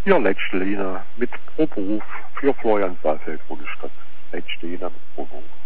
Ja, letzte Linie mit Pro Beruf für Florian Saalfeld, wo die Stadt letzte Linie mit Pro Beruf.